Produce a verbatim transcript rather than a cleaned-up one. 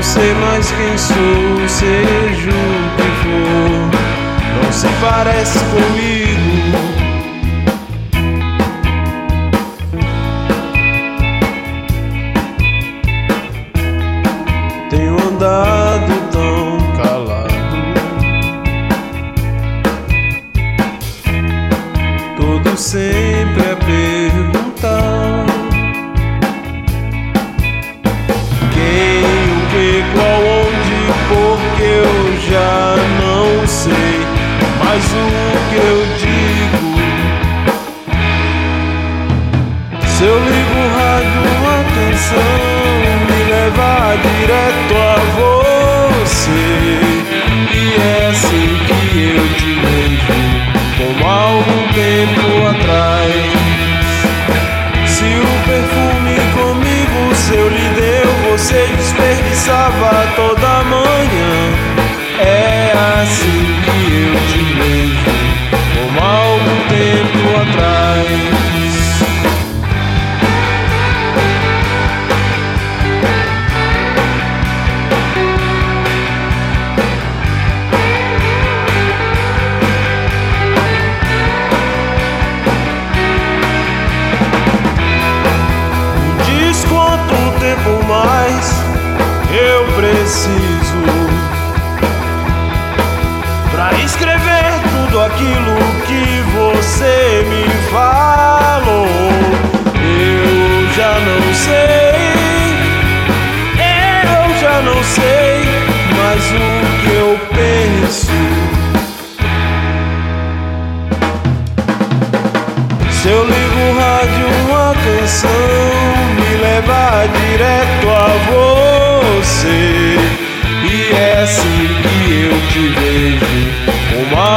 sei mais quem sou, seja o que for, não se parece comigo. Tenho andado tão calado, todo sempre a perguntar quem, o que, qual, onde, porque eu já não sei mais o que eu digo. Se eu ligo o rádio, uma canção me leva direto a você, e é assim que eu te vejo, como há algum tempo atrás. Se o perfume comigo seu lhe deu, você desperdiçava toda manhã. É assim que eu te vejo, como há algum tempo atrás. Mas eu preciso pra escrever tudo aquilo que você me falou. Eu já não sei, eu já não sei mais o que eu penso. Se eu ligo o rádio, uma canção me leva direto a você, e é assim que eu te vejo, como